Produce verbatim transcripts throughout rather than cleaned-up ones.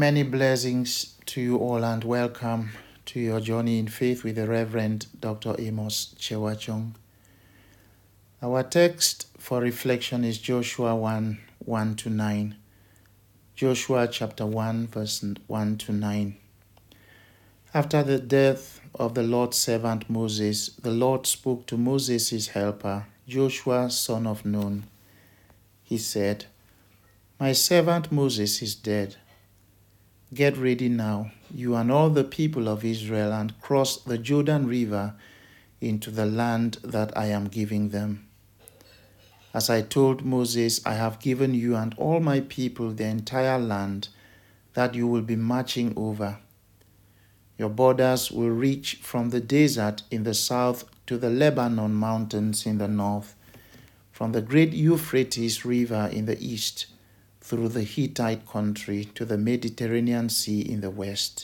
Many blessings to you all and welcome to your journey in faith with the Reverend Doctor Amos Chewachong. Our text for reflection is Joshua one, one to nine. Joshua chapter one, verse one to nine. After the death of the Lord's servant Moses, the Lord spoke to Moses his helper, Joshua son of Nun. He said, "My servant Moses is dead. Get ready now, you and all the people of Israel, and cross the Jordan River into the land that I am giving them. As I told Moses, I have given you and all my people the entire land that you will be marching over. Your borders will reach from the desert in the south to the Lebanon mountains in the north, from the great Euphrates River in the east, through the Hittite country to the Mediterranean Sea in the west.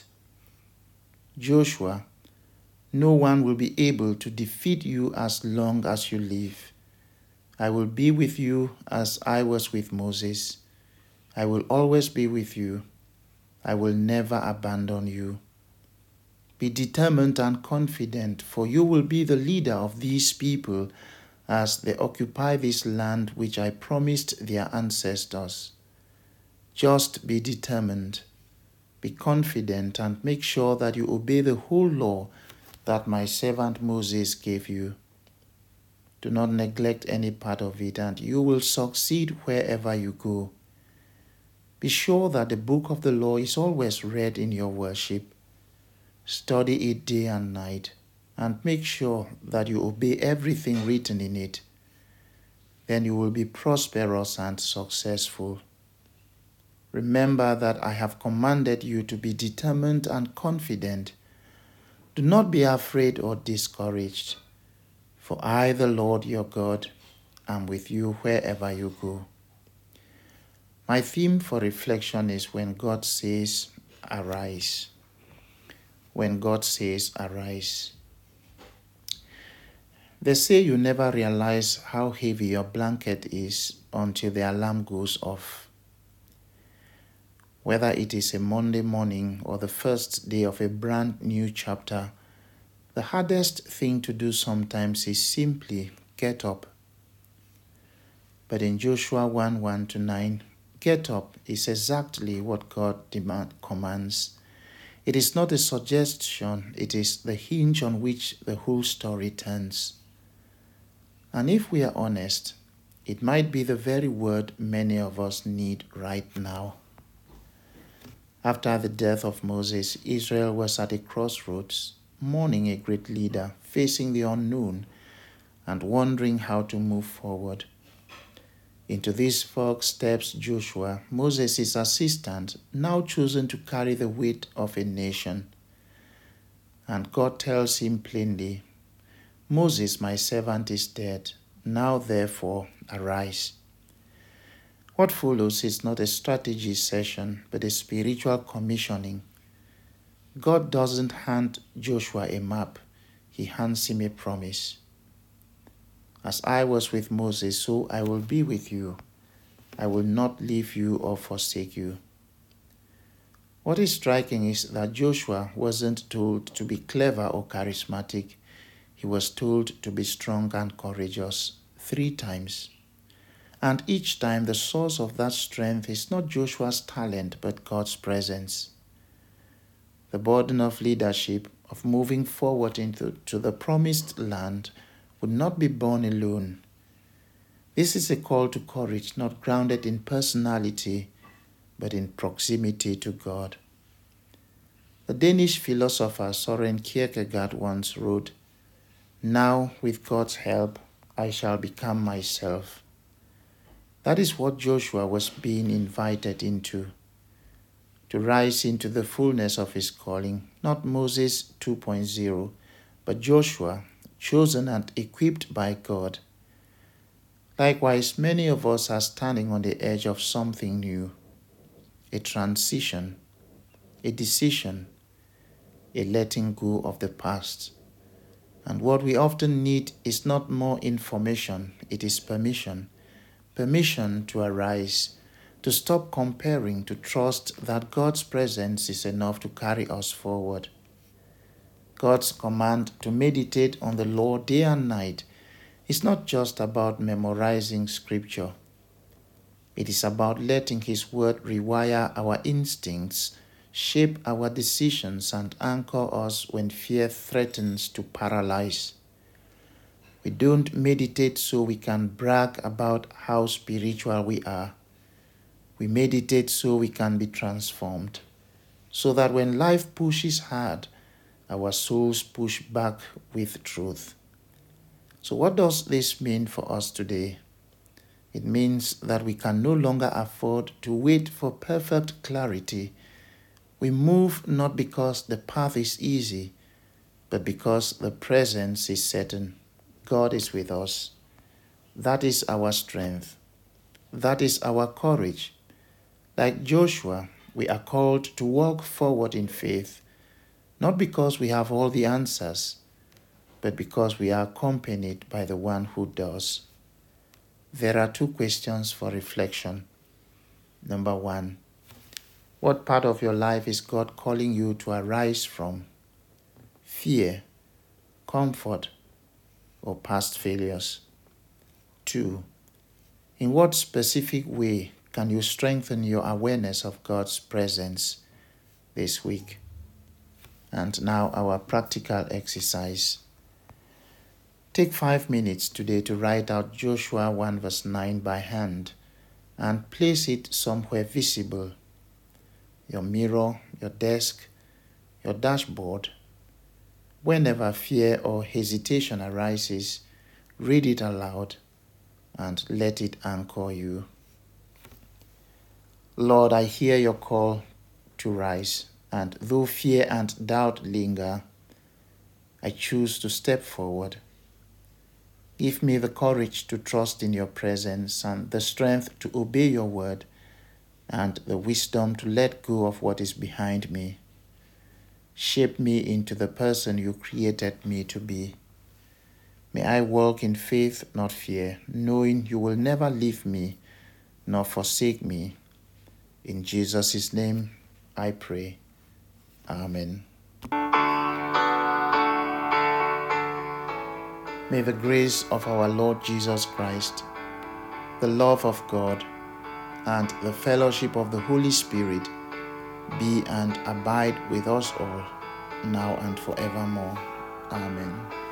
Joshua, no one will be able to defeat you as long as you live. I will be with you as I was with Moses. I will always be with you. I will never abandon you. Be determined and confident, for you will be the leader of these people as they occupy this land which I promised their ancestors. Just be determined, be confident, and make sure that you obey the whole law that my servant Moses gave you. Do not neglect any part of it, and you will succeed wherever you go. Be sure that the book of the law is always read in your worship. Study it day and night, and make sure that you obey everything written in it. Then you will be prosperous and successful. Remember that I have commanded you to be determined and confident. Do not be afraid or discouraged, for I, the Lord your God, am with you wherever you go." My theme for reflection is when God says, "Arise." When God says, "Arise." They say you never realize how heavy your blanket is until the alarm goes off. Whether it is a Monday morning or the first day of a brand new chapter, the hardest thing to do sometimes is simply get up. But in Joshua one, one to nine, get up is exactly what God demand, commands. It is not a suggestion, it is the hinge on which the whole story turns. And if we are honest, it might be the very word many of us need right now. After the death of Moses, Israel was at a crossroads, mourning a great leader, facing the unknown, and wondering how to move forward. Into this fog steps Joshua, Moses' assistant, now chosen to carry the weight of a nation. And God tells him plainly, "Moses, my servant, is dead. Now therefore, arise." What follows is not a strategy session, but a spiritual commissioning. God doesn't hand Joshua a map, he hands him a promise. "As I was with Moses, so I will be with you. I will not leave you or forsake you." What is striking is that Joshua wasn't told to be clever or charismatic. He was told to be strong and courageous three times. And each time the source of that strength is not Joshua's talent, but God's presence. The burden of leadership, of moving forward into to the promised land, would not be borne alone. This is a call to courage not grounded in personality, but in proximity to God. The Danish philosopher Soren Kierkegaard once wrote, "Now, with God's help, I shall become myself." That is what Joshua was being invited into, to rise into the fullness of his calling, not Moses two point oh, but Joshua, chosen and equipped by God. Likewise, many of us are standing on the edge of something new, a transition, a decision, a letting go of the past. And what we often need is not more information, it is permission. Permission to arise, to stop comparing, to trust that God's presence is enough to carry us forward. God's command to meditate on the Lord day and night is not just about memorizing scripture. It is about letting His word rewire our instincts, shape our decisions, and anchor us when fear threatens to paralyze. We don't meditate so we can brag about how spiritual we are. We meditate so we can be transformed, so that when life pushes hard, our souls push back with truth. So what does this mean for us today? It means that we can no longer afford to wait for perfect clarity. We move not because the path is easy, but because the presence is certain. God is with us. That is our strength. That is our courage. Like Joshua, we are called to walk forward in faith, not because we have all the answers, but because we are accompanied by the one who does. There are two questions for reflection. Number one, what part of your life is God calling you to arise from? Fear, comfort, or past failures? Two, in what specific way can you strengthen your awareness of God's presence this week? And now our practical exercise. Take five minutes today to write out Joshua one verse nine by hand and place it somewhere visible. Your mirror, your desk, your dashboard. Whenever fear or hesitation arises, read it aloud and let it anchor you. Lord, I hear your call to rise, and though fear and doubt linger, I choose to step forward. Give me the courage to trust in your presence and the strength to obey your word and the wisdom to let go of what is behind me. Shape me into the person you created me to be. May I walk in faith, not fear, knowing you will never leave me nor forsake me. In Jesus' name I pray. Amen. May the grace of our Lord Jesus Christ, the love of God, and the fellowship of the Holy Spirit be and abide with us all, now and forevermore. Amen.